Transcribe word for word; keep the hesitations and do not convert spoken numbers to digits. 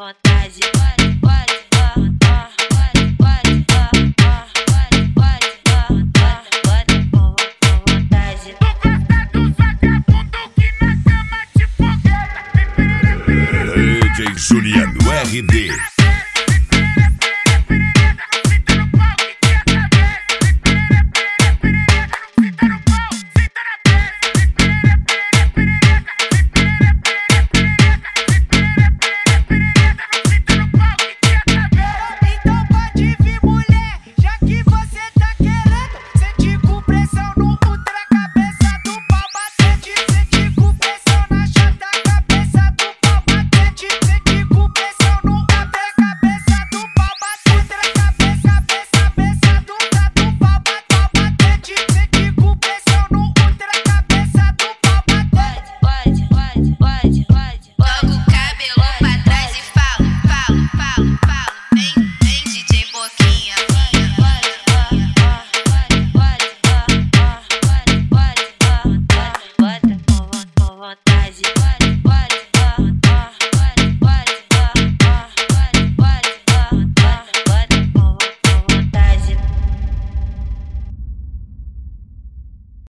vontade. Pode, pode, ó, ó, pode, pode, ó, ó, pode, pode, ó, ó, pode, com vontade. Tu gosta do vagabundo que na cama te fogueira. D J Juliano R D.